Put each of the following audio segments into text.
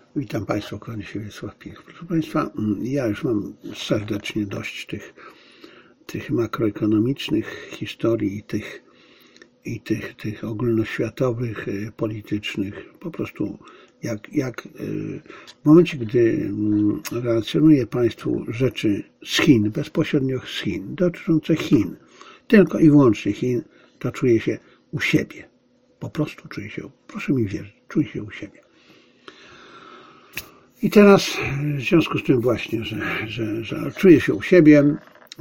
Witam Państwa, kłaniam się Wiesław Piech. Proszę Państwa, ja już mam serdecznie dość tych makroekonomicznych historii i tych ogólnoświatowych, politycznych. Po prostu jak w momencie, gdy relacjonuję Państwu rzeczy z Chin, bezpośrednio z Chin, dotyczące Chin, tylko i wyłącznie Chin, to czuję się u siebie. Po prostu czuję się, proszę mi wierzyć, czuję się u siebie. I teraz w związku z tym właśnie, że czuję się u siebie,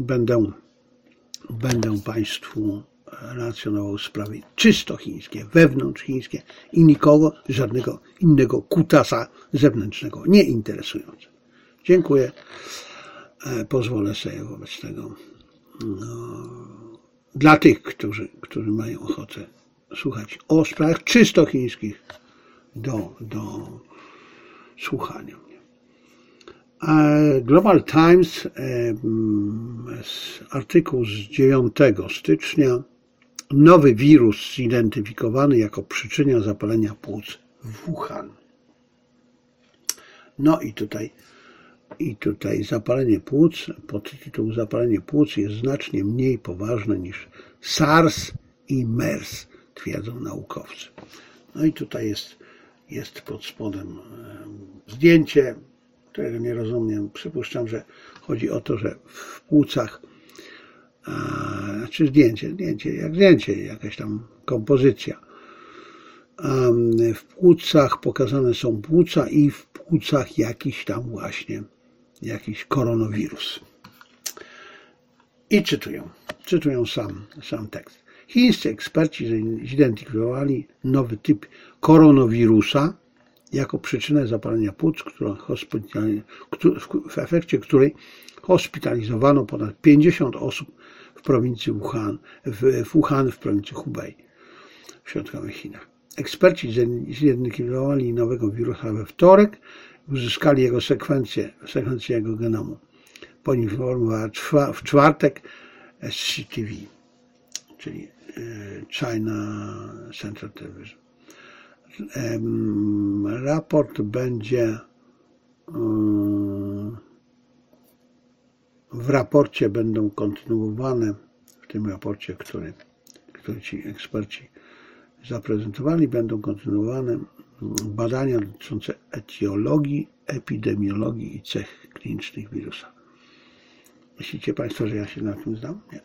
będę Państwu relacjonował sprawy czysto chińskie, wewnątrzchińskie i nikogo, żadnego innego kutasa zewnętrznego nie interesujące. Dziękuję. Pozwolę sobie wobec tego dla tych, którzy mają ochotę słuchać o sprawach czysto chińskich do słuchania mnie. Global Times, artykuł z 9 stycznia. Nowy wirus zidentyfikowany jako przyczyna zapalenia płuc w Wuhan. No i tutaj zapalenie płuc, podtytuł zapalenie płuc jest znacznie mniej poważne niż SARS i MERS, twierdzą naukowcy. No i tutaj jest pod spodem zdjęcie, którego nie rozumiem. Przypuszczam, że chodzi o to, że w płucach, znaczy zdjęcie, jakaś tam kompozycja. W płucach pokazane są płuca i w płucach jakiś jakiś koronawirus. I cytują sam tekst. Chińscy eksperci zidentyfikowali nowy typ koronawirusa jako przyczynę zapalenia płuc, w efekcie której hospitalizowano ponad 50 osób w prowincji Wuhan w prowincji Hubei w środkowych Chinach. Eksperci zidentyfikowali nowego wirusa we wtorek, uzyskali jego sekwencję jego genomu. Poinformowała w czwartek SCTV, czyli China Central Television. Raport będzie w raporcie będą kontynuowane, w tym raporcie, który ci eksperci zaprezentowali, będą kontynuowane badania dotyczące etiologii, epidemiologii i cech klinicznych wirusa. Myślicie Państwo, że ja się na tym znam? Nie.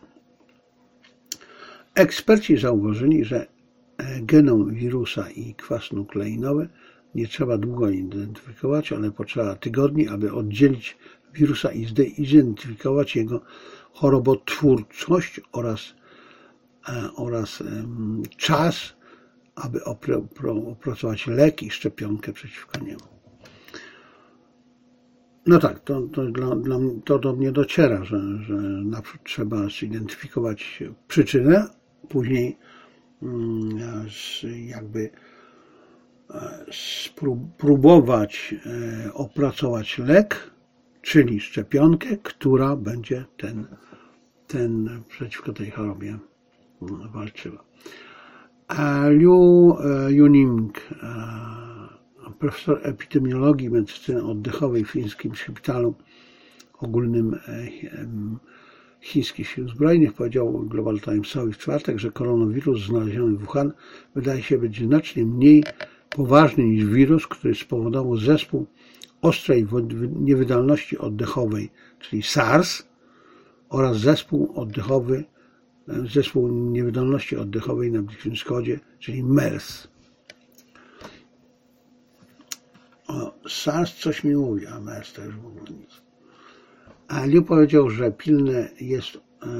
Eksperci zauważyli, że genom wirusa i kwas nukleinowy nie trzeba długo identyfikować, ale potrzeba tygodni, aby oddzielić wirusa i zidentyfikować jego chorobotwórczość oraz czas, aby opracować lek i szczepionkę przeciwko niemu. No tak, to do mnie dociera, że naprzód trzeba zidentyfikować przyczynę, później jakby spróbować opracować lek, czyli szczepionkę, która będzie przeciwko tej chorobie walczyła. Liu Yuning, profesor epidemiologii i medycyny oddechowej w fińskim szpitalu ogólnym chińskich sił zbrojnych, powiedział Global Timesowi w czwartek, że koronawirus znaleziony w Wuhan wydaje się być znacznie mniej poważny niż wirus, który spowodował zespół ostrej niewydolności oddechowej, czyli SARS, oraz zespół niewydolności oddechowej na Bliskim Wschodzie, czyli MERS. O SARS coś mi mówi, a MERS to już w ogóle nic. A Liu powiedział, że pilne jest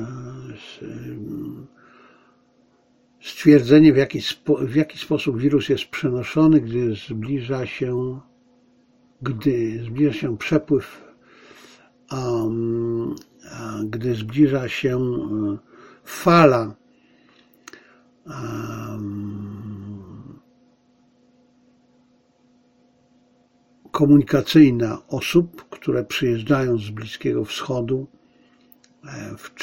stwierdzenie, w jaki sposób wirus jest przenoszony, gdy zbliża się przepływ, gdy zbliża się fala komunikacyjna osób, które przyjeżdżają z Bliskiego Wschodu w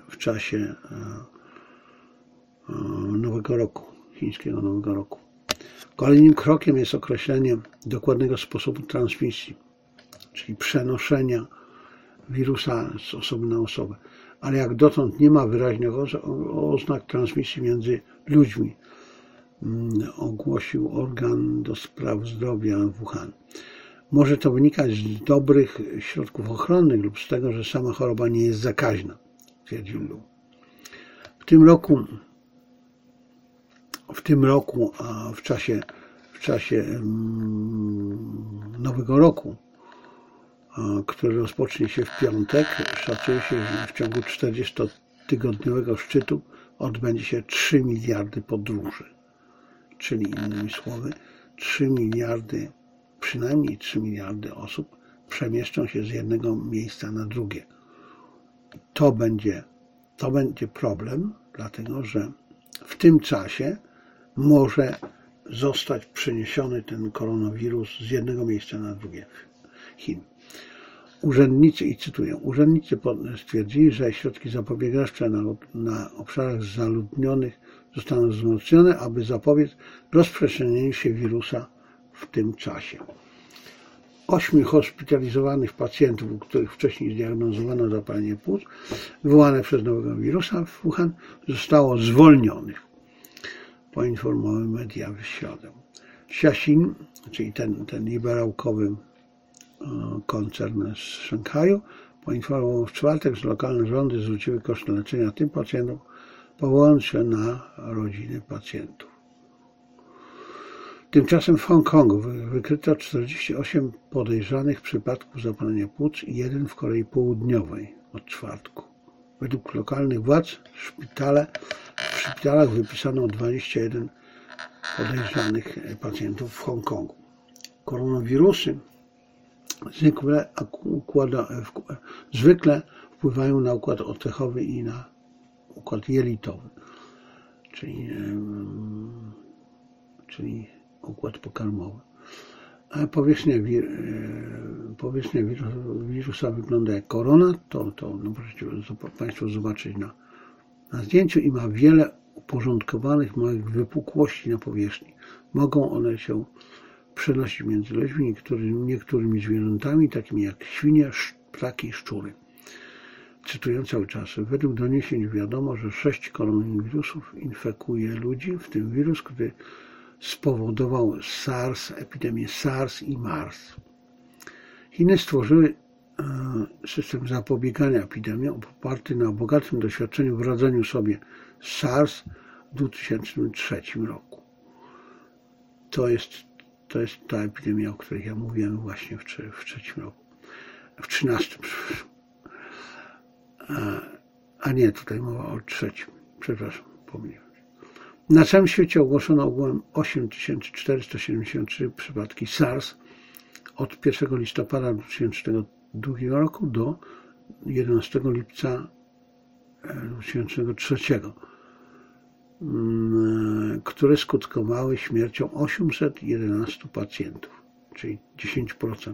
czasie Nowego Roku, chińskiego Nowego Roku. Kolejnym krokiem jest określenie dokładnego sposobu transmisji, czyli przenoszenia wirusa z osoby na osobę. Ale jak dotąd nie ma wyraźnych oznak transmisji między ludźmi, ogłosił organ do spraw zdrowia w Wuhan. Może to wynikać z dobrych środków ochronnych lub z tego, że sama choroba nie jest zakaźna, twierdził Lu. W tym roku, a w czasie Nowego Roku, który rozpocznie się w piątek, szacuje się, że w ciągu 40-tygodniowego szczytu odbędzie się 3 miliardy podróży. Czyli innymi słowy, 3 miliardy, przynajmniej 3 miliardy osób przemieszczą się z jednego miejsca na drugie. To będzie problem, dlatego że w tym czasie może zostać przeniesiony ten koronawirus z jednego miejsca na drugie Chin. Urzędnicy, i cytuję, urzędnicy stwierdzili, że środki zapobiegawcze na obszarach zaludnionych zostaną wzmocnione, aby zapobiec rozprzestrzenieniu się wirusa w tym czasie. 8 hospitalizowanych pacjentów, u których wcześniej zdiagnozowano zapalenie płuc wywołane przez nowego wirusa w Wuhan, zostało zwolnionych, poinformowały media w środę. Xiaxin, czyli ten liberałkowy koncern z Szanghaju, poinformował w czwartek, że lokalne rządy zwróciły koszty leczenia tym pacjentom, powołując się na rodziny pacjentów. Tymczasem w Hongkongu wykryto 48 podejrzanych przypadków zapalenia płuc i 1 w Korei Południowej od czwartku. Według lokalnych władz w szpitalach wypisano 21 podejrzanych pacjentów w Hongkongu. Koronawirusy zwykle wpływają na układ oddechowy i na układ jelitowy, czyli układ pokarmowy. A powierzchnia wirusa wygląda jak korona, to możecie Państwo zobaczyć na zdjęciu, i ma wiele uporządkowanych małych wypukłości na powierzchni. Mogą one się przenosić między ludźmi i niektórymi zwierzętami, takimi jak świnie, ptaki i szczury. Cytuję cały czas. Według doniesień wiadomo, że 6 koronawirusów infekuje ludzi, w tym wirus, który spowodował epidemię SARS i MARS. Chiny stworzyły system zapobiegania epidemiom oparty na bogatym doświadczeniu w radzeniu sobie z SARS w 2003 roku. To jest ta epidemia, o której ja mówiłem właśnie w 2003 roku. W 2013, a nie, tutaj mowa o 2003. Przepraszam, pomyliłem. Na całym świecie ogłoszono ogółem 8473 przypadki SARS od 1 listopada 2002 roku do 11 lipca 2003, które skutkowały śmiercią 811 pacjentów, czyli 10%.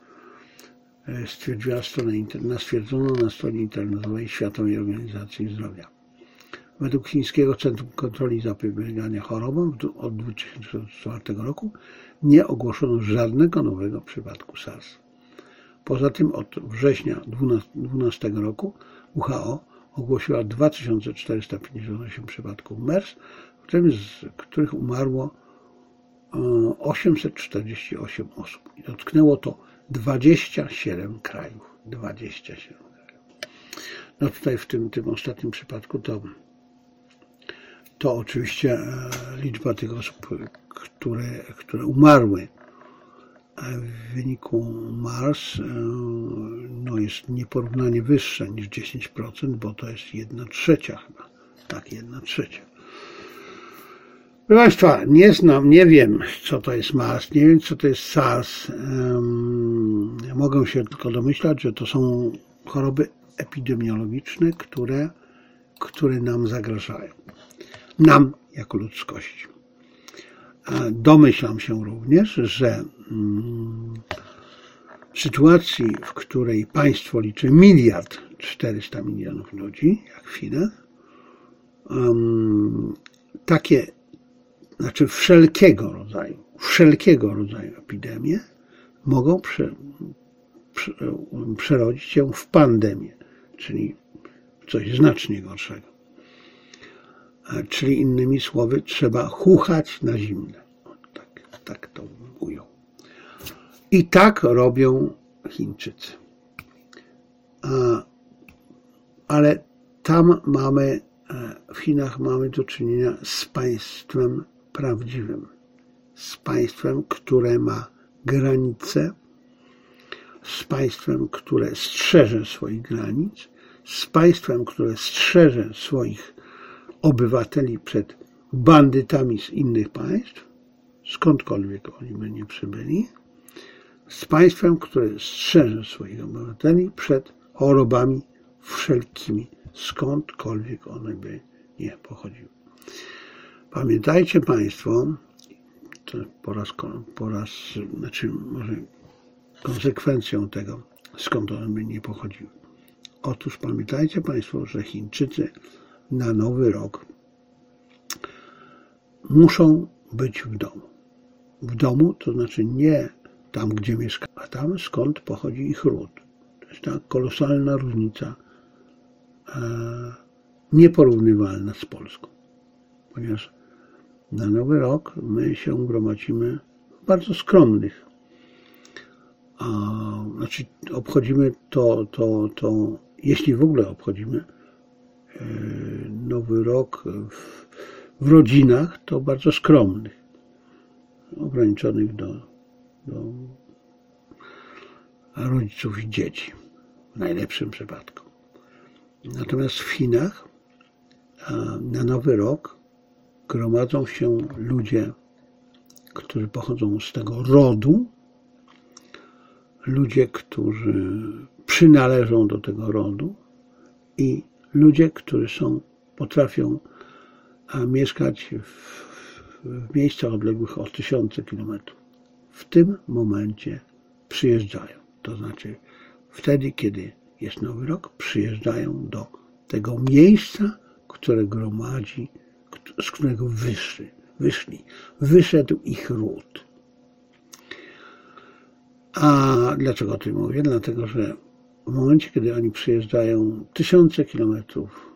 Stwierdzono na stronie internetowej Światowej Organizacji Zdrowia. Według Chińskiego Centrum Kontroli i Zapobiegania Chorobom od 2004 roku nie ogłoszono żadnego nowego przypadku SARS. Poza tym od września 2012 roku WHO ogłosiła 2458 przypadków MERS, w których umarło 848 osób. I dotknęło to 27 krajów. 27 krajów. No tutaj w tym ostatnim przypadku to oczywiście liczba tych osób, które umarły w wyniku MARS, jest nieporównanie wyższa niż 10%, bo to jest 1/3 chyba. Tak, 1/3. Proszę Państwa, nie wiem, co to jest MARS, nie wiem, co to jest SARS. Mogę się tylko domyślać, że to są choroby epidemiologiczne, które nam zagrażają. Nam, jako ludzkości. Domyślam się również, że w sytuacji, w której państwo liczy 1,4 miliarda ludzi, jak w Chinach, takie znaczy wszelkiego rodzaju epidemie mogą przerodzić się w pandemię, czyli coś znacznie gorszego. Czyli innymi słowy, trzeba chuchać na zimne. Tak to ujął. I tak robią Chińczycy. Ale tam w Chinach mamy do czynienia z państwem prawdziwym. Z państwem, które ma granice, z państwem, które strzeże swoich granic, z państwem, które strzeże swoich obywateli przed bandytami z innych państw, skądkolwiek oni by nie przybyli, z państwem, które strzeże swoich obywateli przed chorobami wszelkimi, skądkolwiek one by nie pochodziły. Pamiętajcie Państwo, to może konsekwencją tego, skąd one by nie pochodziły. Otóż pamiętajcie Państwo, że Chińczycy na Nowy Rok muszą być w domu. W domu to znaczy nie tam, gdzie mieszkają, a tam, skąd pochodzi ich ród. To jest ta kolosalna różnica, nieporównywalna z Polską. Ponieważ na Nowy Rok my się gromadzimy w bardzo skromnych, znaczy obchodzimy to, jeśli w ogóle obchodzimy Nowy Rok w rodzinach, to bardzo skromnych, ograniczonych do rodziców i dzieci, w najlepszym przypadku. Natomiast w Chinach na Nowy Rok gromadzą się ludzie, którzy pochodzą z tego rodu, ludzie, którzy przynależą do tego rodu i ludzie, którzy potrafią mieszkać w miejscach odległych o 1000 kilometrów. W tym momencie przyjeżdżają. To znaczy wtedy, kiedy jest Nowy Rok, przyjeżdżają do tego miejsca, które gromadzi, z którego wyszedł ich ród. A dlaczego o tym mówię? Dlatego, że w momencie, kiedy oni przyjeżdżają 1000 kilometrów,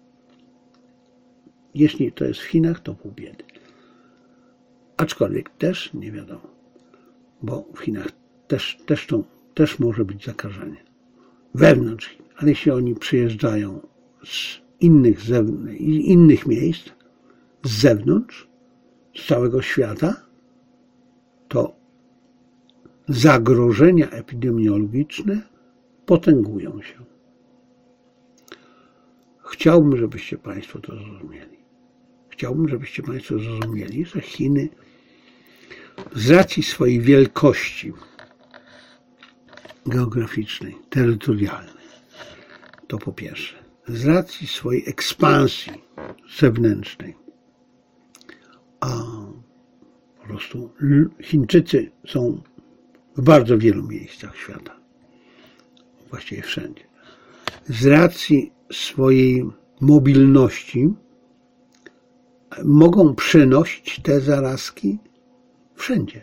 jeśli to jest w Chinach, to pół biedy. Aczkolwiek też nie wiadomo, bo w Chinach też może być zakażenie wewnątrz Chin. Ale jeśli oni przyjeżdżają z innych miejsc, z zewnątrz, z całego świata, to zagrożenia epidemiologiczne potęgują się. Chciałbym, żebyście Państwo to zrozumieli. Chciałbym, żebyście Państwo zrozumieli, że Chiny z racji swojej wielkości geograficznej, terytorialnej, to po pierwsze, z racji swojej ekspansji zewnętrznej, a po prostu Chińczycy są w bardzo wielu miejscach świata, właściwie wszędzie. Z racji swojej mobilności mogą przenosić te zarazki wszędzie,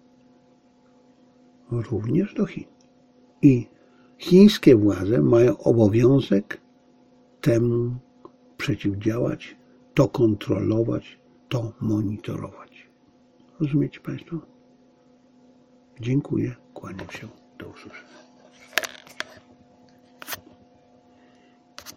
również do Chin. I chińskie władze mają obowiązek temu przeciwdziałać, to kontrolować, to monitorować. Rozumiecie Państwo? Dziękuję, kłaniam się, do usłyszenia.